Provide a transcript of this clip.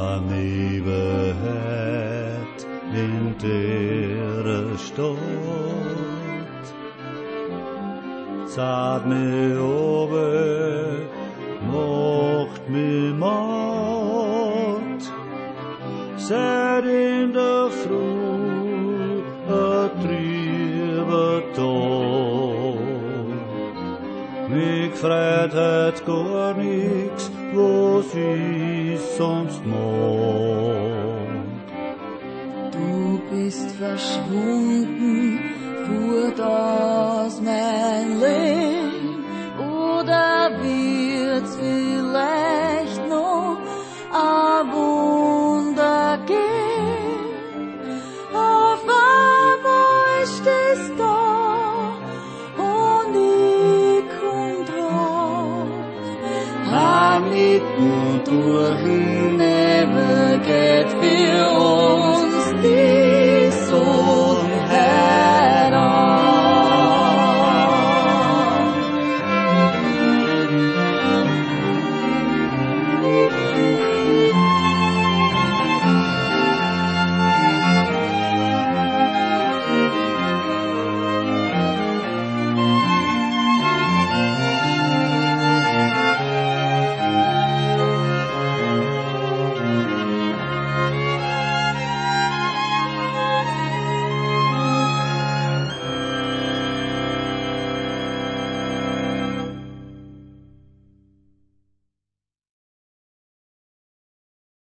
daneben het in der Stadt. Zat me over, mocht me mat, zet in de vroeg, het triebe tol. Ik vreet het gar niks, was ich sonst mag. Du bist verschwunden